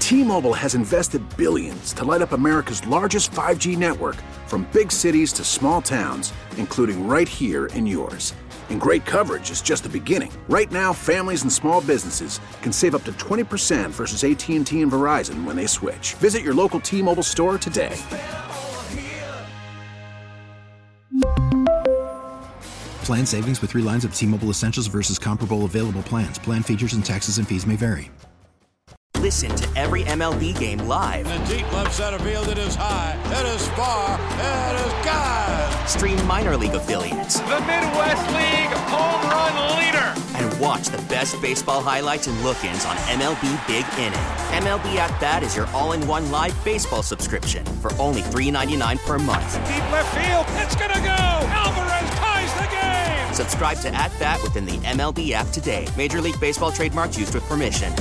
T-Mobile has invested billions to light up America's largest 5G network, from big cities to small towns, including right here in yours. And great coverage is just the beginning. Right now, families and small businesses can save up to 20% versus AT&T and Verizon when they switch. Visit your local T-Mobile store today. Plan savings with 3 lines of T-Mobile Essentials versus comparable available plans. Plan features and taxes and fees may vary. Listen to every MLB game live. In the deep left center field, it is high, it is far, it is gone. Stream minor league affiliates. The Midwest League home run leader. And watch the best baseball highlights and look-ins on MLB Big Inning. MLB At Bat is your all-in-one live baseball subscription for only $3.99 per month. Deep left field, it's gonna go. Alvarez ties the game. Subscribe to At Bat within the MLB app today. Major League Baseball trademarks used with permission.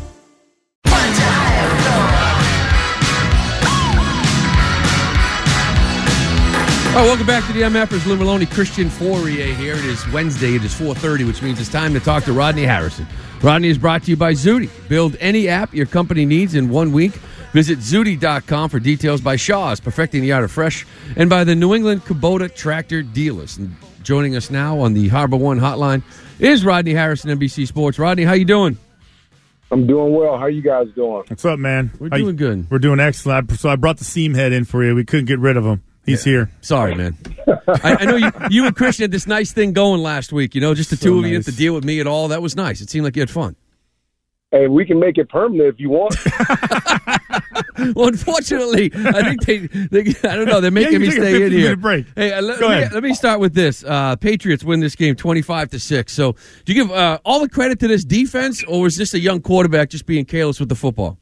All right, welcome back to the MFers. Lou Maloney, Christian Fourier here. It is Wednesday. It is 4:30, which means it's time to talk to Rodney Harrison. Rodney is brought to you by Zudy. Build any app your company needs in 1 week. Visit Zudy.com for details. By Shaw's, perfecting the art of fresh, and by the New England Kubota Tractor Dealers. And joining us now on the Harbor One hotline is Rodney Harrison, NBC Sports. Rodney, how you doing? I'm doing well. How you guys doing? What's up, man? We're doing good. We're doing excellent. So I brought the seam head in for you. We couldn't get rid of him. He's here. Sorry, man. I know you and Christian had this nice thing going last week, just the two of you didn't have to deal with me at all. That was nice. It seemed like you had fun. Hey, we can make it permanent if you want. Well, unfortunately, I think they I don't know, they're making me stay in here. Break. Hey, let me start with this. Patriots win this game 25-6. So do you give all the credit to this defense, or was this a young quarterback just being careless with the football?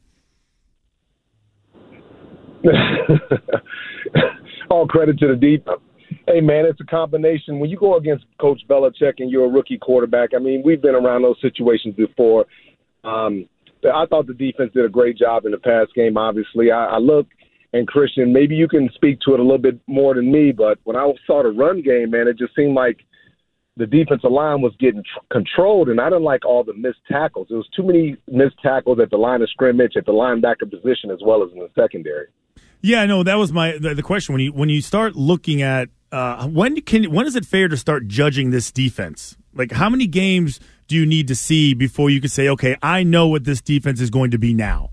All credit to the defense. Hey, man, it's a combination. When you go against Coach Belichick and you're a rookie quarterback, I mean, we've been around those situations before. I thought the defense did a great job in the pass game, obviously. I look, and Christian, maybe you can speak to it a little bit more than me, but when I saw the run game, man, it just seemed like the defensive line was getting controlled, and I didn't like all the missed tackles. There was too many missed tackles at the line of scrimmage, at the linebacker position, as well as in the secondary. Yeah, no, that was the question. When you start looking at when is it fair to start judging this defense? Like, how many games do you need to see before you can say, okay, I know what this defense is going to be now?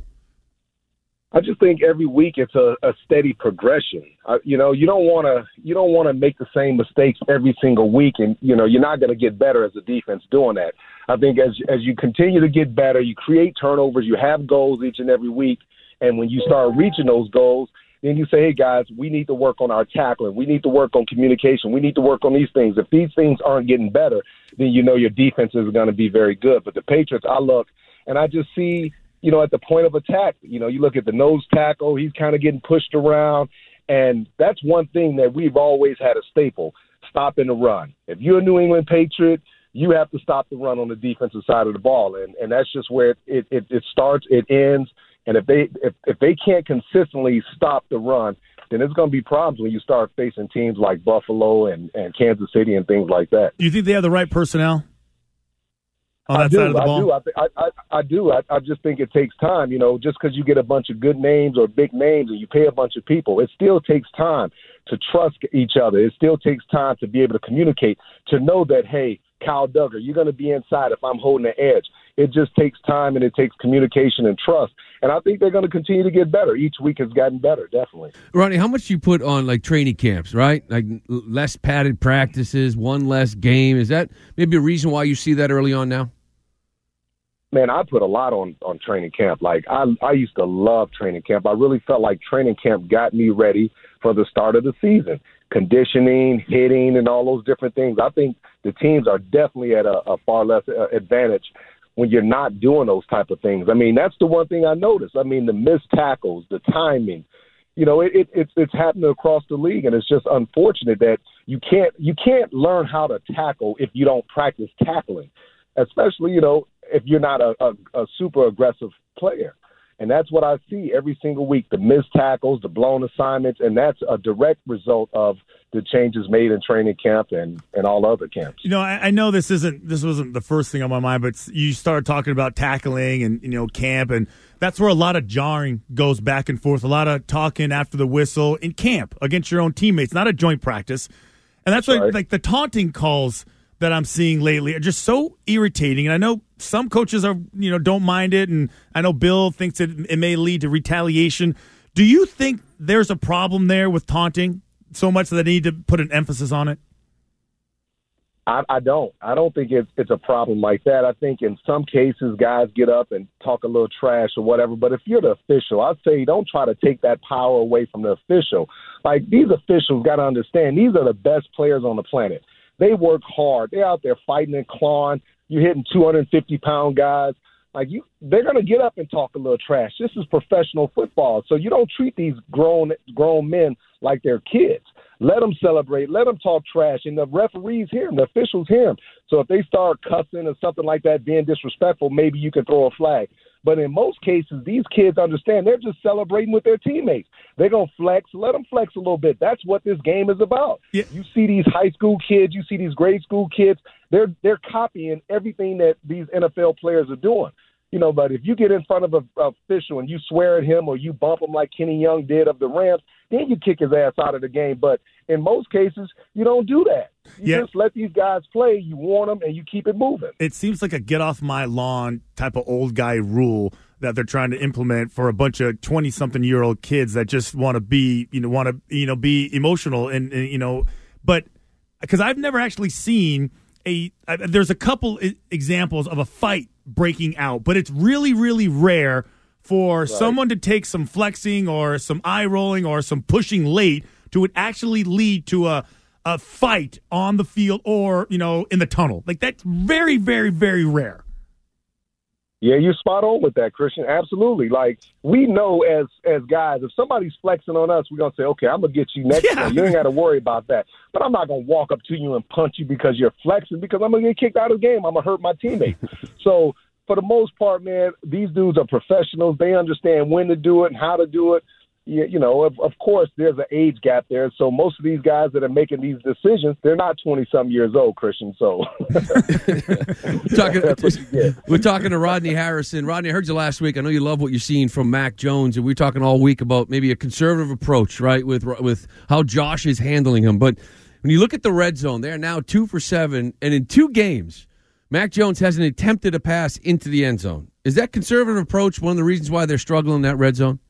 I just think every week it's a steady progression. You don't want to make the same mistakes every single week, and you're not going to get better as a defense doing that. I think as you continue to get better, you create turnovers, you have goals each and every week. And when you start reaching those goals, then you say, hey, guys, we need to work on our tackling. We need to work on communication. We need to work on these things. If these things aren't getting better, then your defense is going to be very good. But the Patriots, I look, and I just see, at the point of attack, you look at the nose tackle, he's kind of getting pushed around. And that's one thing that we've always had a staple, stopping the run. If you're a New England Patriot, you have to stop the run on the defensive side of the ball. And that's just where it starts, it ends. And if they can't consistently stop the run, then it's going to be problems when you start facing teams like Buffalo and Kansas City and things like that. Do you think they have the right personnel on that side of the ball? I do. I just think it takes time. Just because you get a bunch of good names or big names and you pay a bunch of people, it still takes time to trust each other. It still takes time to be able to communicate, to know that, hey, Kyle Duggar, you're going to be inside if I'm holding the edge. It just takes time, and it takes communication and trust. And I think they're going to continue to get better. Each week has gotten better, definitely. Ronnie, how much do you put on, training camps, right? Like less padded practices, one less game. Is that maybe a reason why you see that early on now? Man, I put a lot on training camp. I used to love training camp. I really felt like training camp got me ready for the start of the season. Conditioning, hitting, and all those different things. I think the teams are definitely at a far less advantage when you're not doing those type of things. I mean, that's the one thing I noticed. I mean, the missed tackles, the timing, it's happening across the league, and it's just unfortunate that you can't learn how to tackle if you don't practice tackling, especially, if you're not a super aggressive player. And that's what I see every single week, the missed tackles, the blown assignments, and that's a direct result of the changes made in training camp and all other camps. You know, I know this wasn't the first thing on my mind, but you started talking about tackling and, you know, camp, and that's where a lot of jarring goes back and forth, a lot of talking after the whistle in camp against your own teammates, not a joint practice. And that's why, like, the taunting calls that I'm seeing lately are just so irritating. And I know some coaches don't mind it, and I know Bill thinks it may lead to retaliation. Do you think there's a problem there with taunting so much that they need to put an emphasis on it? I don't. I don't think it's a problem like that. I think in some cases guys get up and talk a little trash or whatever. But if you're the official, I'd say don't try to take that power away from the official. Like, these officials got to understand, these are the best players on the planet. They work hard. They're out there fighting and clawing. You're hitting 250-pound guys. Like, they're going to get up and talk a little trash. This is professional football. So you don't treat these grown men like they're kids. Let them celebrate. Let them talk trash. And the referees hear them. The officials hear them. So if they start cussing or something like that, being disrespectful, maybe you can throw a flag. But in most cases, these kids understand they're just celebrating with their teammates. They're going to flex. Let them flex a little bit. That's what this game is about. Yeah. You see these high school kids. You see these grade school kids. They're copying everything that these NFL players are doing. You know, but if you get in front of an official and you swear at him or you bump him like Kenny Young did of the Rams, then you kick his ass out of the game. But in most cases, you don't do that. You just let these guys play, you warn them, and you keep it moving. It seems like a get-off-my-lawn type of old guy rule that they're trying to implement for a bunch of 20-something-year-old kids that just want to be, be emotional and but because I've never actually seen there's a couple examples of a fight breaking out, but it's really, really rare for someone to take some flexing or some eye rolling or some pushing late to actually lead to a fight on the field or, in the tunnel. Like, that's very, very, very rare. Yeah, you're spot on with that, Christian. Absolutely. Like, we know as guys, if somebody's flexing on us, we're going to say, okay, I'm going to get you next time. You ain't got to worry about that. But I'm not going to walk up to you and punch you because you're flexing, because I'm going to get kicked out of the game. I'm going to hurt my teammate. So, for the most part, man, these dudes are professionals. They understand when to do it and how to do it. Of course, there's an age gap there. So most of these guys that are making these decisions, they're not 20-some years old, Christian. So we're talking to Rodney Harrison. Rodney, I heard you last week. I know you love what you're seeing from Mac Jones, and we're talking all week about maybe a conservative approach, right, with how Josh is handling him. But when you look at the red zone, they're now 2 for 7, and in 2 games, Mac Jones hasn't attempted a pass into the end zone. Is that conservative approach one of the reasons why they're struggling in that red zone?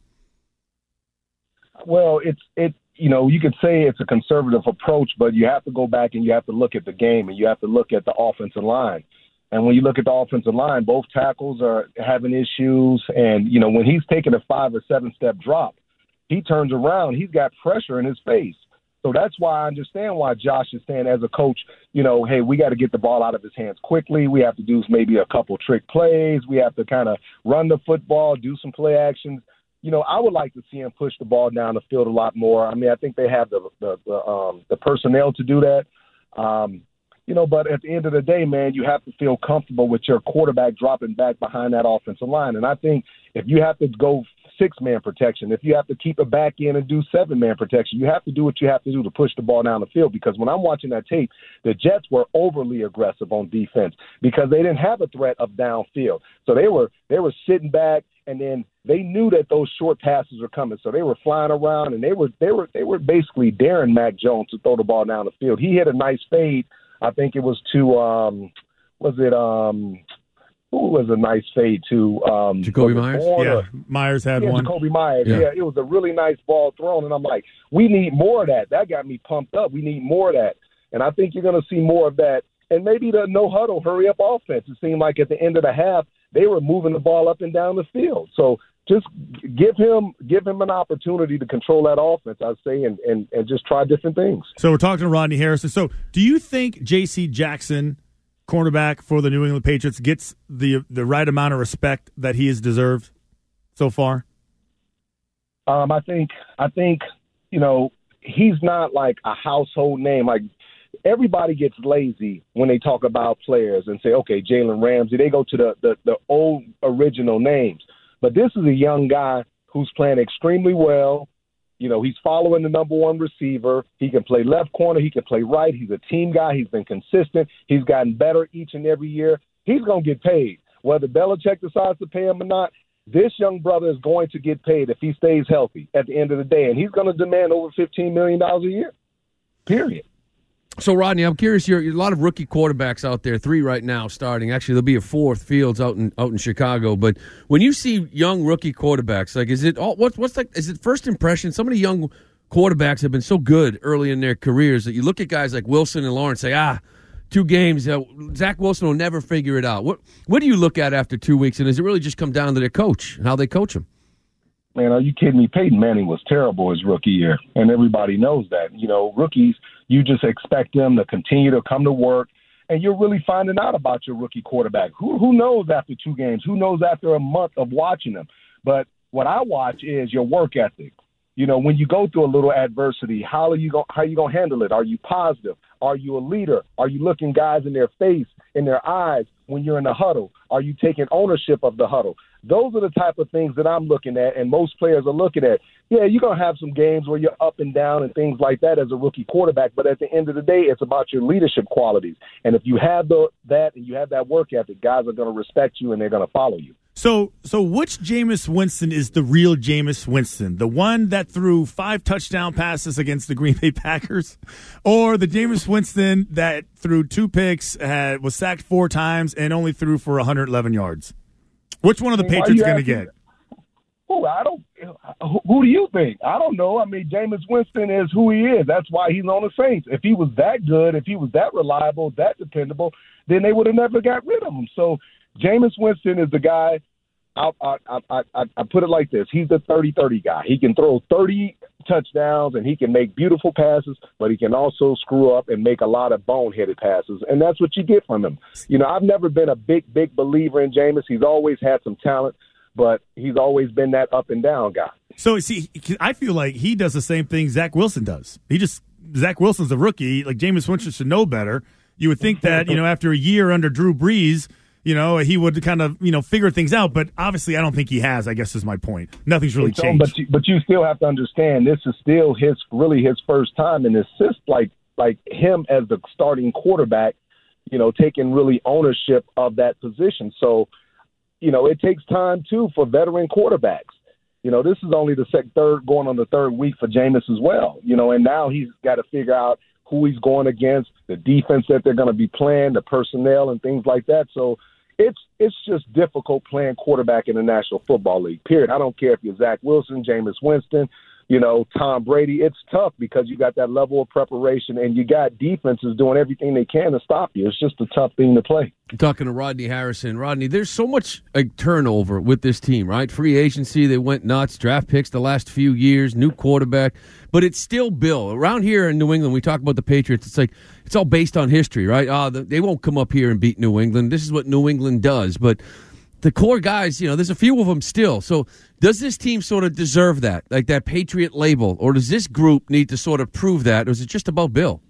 Well, you could say it's a conservative approach, but you have to go back and you have to look at the game and you have to look at the offensive line. And when you look at the offensive line, both tackles are having issues. And, when he's taking a 5 or 7 step drop, he turns around, he's got pressure in his face. So that's why I understand why Josh is saying as a coach, hey, we got to get the ball out of his hands quickly. We have to do maybe a couple trick plays. We have to kind of run the football, do some play actions. I would like to see him push the ball down the field a lot more. I mean, I think they have the personnel to do that. But at the end of the day, man, you have to feel comfortable with your quarterback dropping back behind that offensive line. And I think if you have to go 6-man protection, if you have to keep it back in and do 7-man protection, you have to do what you have to do to push the ball down the field. Because when I'm watching that tape, the Jets were overly aggressive on defense because they didn't have a threat of downfield. So they were sitting back, and then they knew that those short passes were coming. So they were flying around, and they were basically daring Mac Jones to throw the ball down the field. He hit a nice fade. I think it was to who was a nice fade to? Jacoby Myers? Yeah, Myers had one. Jacoby Myers, yeah. It was a really nice ball thrown, and I'm like, we need more of that. That got me pumped up. We need more of that. And I think you're going to see more of that. And maybe the no-huddle, hurry-up offense. It seemed like at the end of the half, they were moving the ball up and down the field. So just give him an opportunity to control that offense, I'd say, and just try different things. So we're talking to Rodney Harrison. So do you think J.C. Jackson, cornerback for the New England Patriots, gets the right amount of respect that he has deserved so far? I think he's not like a household name. Like, everybody gets lazy when they talk about players and say, okay, Jalen Ramsey. They go to the old original names. But this is a young guy who's playing extremely well. You know, he's following the number one receiver. He can play left corner. He can play right. He's a team guy. He's been consistent. He's gotten better each and every year. He's going to get paid. Whether Belichick decides to pay him or not, this young brother is going to get paid if he stays healthy at the end of the day. And he's going to demand over $15 million a year, period. So, Rodney, I'm curious. You're a lot of rookie quarterbacks out there, 3 right now starting. Actually, there'll be a 4th, Fields out in Chicago. But when you see young rookie quarterbacks, like, is it all what's like? Is it first impression? Some of the young quarterbacks have been so good early in their careers that you look at guys like Wilson and Lawrence, say, 2 games, Zach Wilson will never figure it out. What do you look at after 2 weeks? And does it really just come down to their coach and how they coach him? Man, are you kidding me? Peyton Manning was terrible his rookie year, and everybody knows that. You know, rookies, you just expect them to continue to come to work, and you're really finding out about your rookie quarterback. Who knows after 2 games? Who knows after a month of watching them? But what I watch is your work ethic. You know, when you go through a little adversity, how are you going to handle it? Are you positive? Are you a leader? Are you looking guys in their face, in their eyes when you're in the huddle? Are you taking ownership of the huddle? Those are the type of things that I'm looking at, and most players are looking at. Yeah, you're going to have some games where you're up and down and things like that as a rookie quarterback, but at the end of the day, it's about your leadership qualities. And if you have that and you have that work ethic, guys are going to respect you and they're going to follow you. So which Jameis Winston is the real Jameis Winston? The one that threw 5 touchdown passes against the Green Bay Packers? Or the Jameis Winston that threw 2 picks, was sacked 4 times, and only threw for 111 yards? Which one of the Patriots going to get? Who do you think? I don't know. I mean, Jameis Winston is who he is. That's why he's on the Saints. If he was that good, if he was that reliable, that dependable, then they would have never got rid of him. So Jameis Winston is the guy. I put it like this. He's the 30-30 guy. He can throw 30 touchdowns, and he can make beautiful passes, but he can also screw up and make a lot of boneheaded passes, and that's what you get from him. You know, I've never been a big believer in Jameis. He's always had some talent, but he's always been that up-and-down guy. So, see, I feel like he does the same thing Zach Wilson does. Zach Wilson's a rookie. Like, Jameis Winston should know better. You would think that, after a year under Drew Brees, he would kind of, figure things out. But obviously, I don't think he has, I guess is my point. Nothing's really changed. But you still have to understand, this is still his first time in this system, like him as the starting quarterback, taking really ownership of that position. So, it takes time, too, for veteran quarterbacks. This is only the going on the 3rd week for Jameis as well. And now he's got to figure out who he's going against, the defense that they're going to be playing, the personnel and things like that. So it's just difficult playing quarterback in the National Football League, period. I don't care if you're Zach Wilson, Jameis Winston, Tom Brady. It's tough because you got that level of preparation and you got defenses doing everything they can to stop you. It's just a tough thing to play. I'm talking to Rodney Harrison. Rodney, there's so much turnover with this team, right? Free agency, they went nuts. Draft picks the last few years, new quarterback. But it's still Bill. Around here in New England, we talk about the Patriots. It's like it's all based on history, right? They won't come up here and beat New England. This is what New England does. But the core guys, there's a few of them still. So does this team sort of deserve that, like that Patriot label? Or does this group need to sort of prove that? Or is it just about Bill?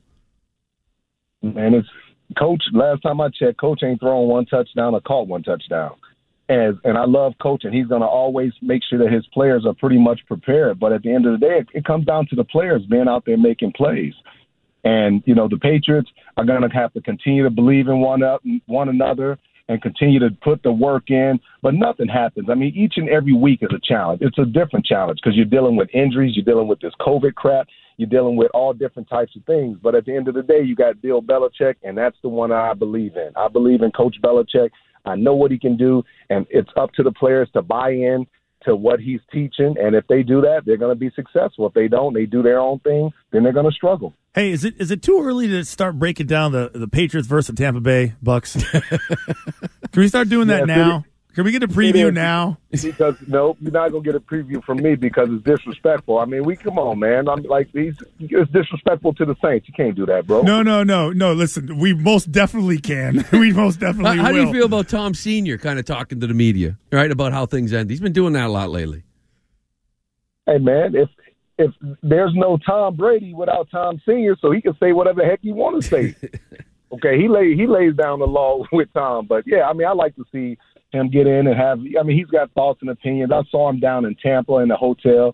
Man, it's Coach. Last time I checked, Coach ain't thrown 1 touchdown or caught 1 touchdown. And I love Coach, and he's going to always make sure that his players are pretty much prepared. But at the end of the day, it comes down to the players being out there making plays. And, the Patriots are going to have to continue to believe in one another and continue to put the work in. But nothing happens. I mean, each and every week is a challenge. It's a different challenge because you're dealing with injuries. You're dealing with this COVID crap. You're dealing with all different types of things. But at the end of the day, you got Bill Belichick, and that's the one I believe in. I believe in Coach Belichick. I know what he can do, and it's up to the players to buy in to what he's teaching. And if they do that, they're going to be successful. If they don't, they do their own thing, then they're going to struggle. Hey, is it too early to start breaking down the Patriots versus Tampa Bay Bucks? Can we start doing that now? Can we get a preview now? Because nope, you're not gonna get a preview from me because it's disrespectful. I mean, come on, man. I'm like it's disrespectful to the Saints. You can't do that, bro. No. Listen, we most definitely can. We most definitely will. How do you feel about Tom Sr. kind of talking to the media, right, about how things end? He's been doing that a lot lately. Hey, man, if there's no Tom Brady without Tom Sr., so he can say whatever the heck he want to say. Okay, he lays down the law with Tom, but yeah, I mean, I like to see him get in and he's got thoughts and opinions. I saw him down in Tampa in the hotel,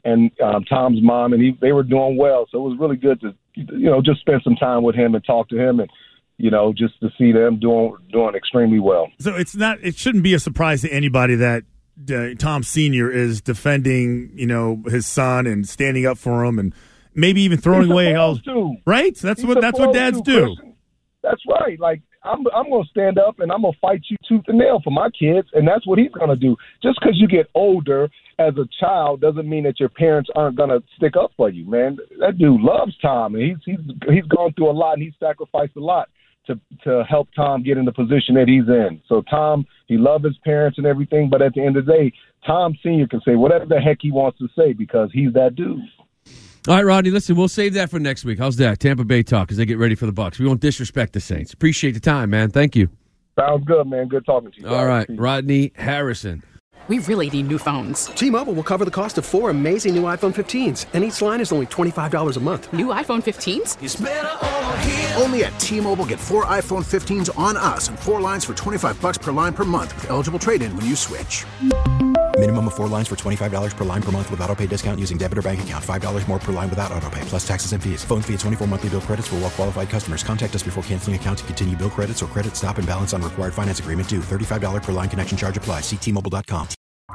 and Tom's mom, and they were doing well. So it was really good to, just spend some time with him and talk to him, and just to see them doing extremely well. So it shouldn't be a surprise to anybody that Tom Sr. is defending, his son and standing up for him, and maybe even throwing away right. That's what dads do. Christian. That's right. Like I'm going to stand up and I'm going to fight you tooth and nail for my kids, and that's what he's going to do. Just because you get older as a child doesn't mean that your parents aren't going to stick up for you, man. That dude loves Tom, and he's gone through a lot, and he's sacrificed a lot to help Tom get in the position that he's in. So Tom, he loves his parents and everything, but at the end of the day, Tom Sr. can say whatever the heck he wants to say because he's that dude. All right, Rodney, listen, we'll save that for next week. How's that? Tampa Bay talk as they get ready for the Bucs. We won't disrespect the Saints. Appreciate the time, man. Thank you. Sounds good, man. Good talking to you. All right, Rodney Harrison. We really need new phones. T-Mobile will cover the cost of 4 amazing new iPhone 15s, and each line is only $25 a month. New iPhone 15s? It's better over here. Only at T-Mobile, get 4 iPhone 15s on us and 4 lines for $25 per line per month with eligible trade-in when you switch. Minimum of 4 lines for $25 per line per month with autopay discount using debit or bank account. $5 more per line without autopay, plus taxes and fees. Phone fee at 24 monthly bill credits for well-qualified customers. Contact us before canceling account to continue bill credits or credit stop and balance on required finance agreement due. $35 per line connection charge applies. See T-Mobile.com.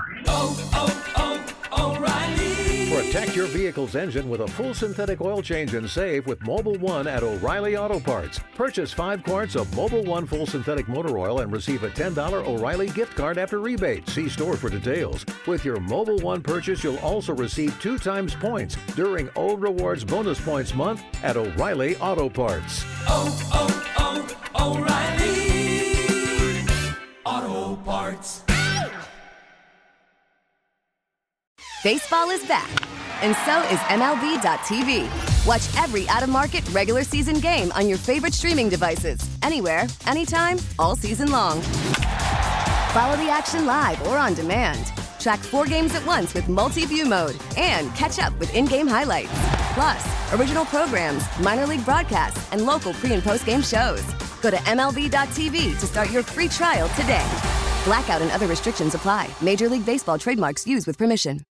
O'Reilly. Protect your vehicle's engine with a full synthetic oil change and save with Mobil 1 at O'Reilly Auto Parts. Purchase 5 quarts of Mobil 1 full synthetic motor oil and receive a $10 O'Reilly gift card after rebate. See store for details. With your Mobil 1 purchase, you'll also receive 2 times points during O Rewards Bonus Points Month at O'Reilly Auto Parts. O'Reilly Auto Parts. Baseball is back, and so is MLB.tv. Watch every out-of-market regular season game on your favorite streaming devices, anywhere, anytime, all season long. Follow the action live or on demand. Track 4 games at once with multi-view mode and catch up with in-game highlights. Plus, original programs, minor league broadcasts, and local pre- and post-game shows. Go to MLB.tv to start your free trial today. Blackout and other restrictions apply. Major League Baseball trademarks used with permission.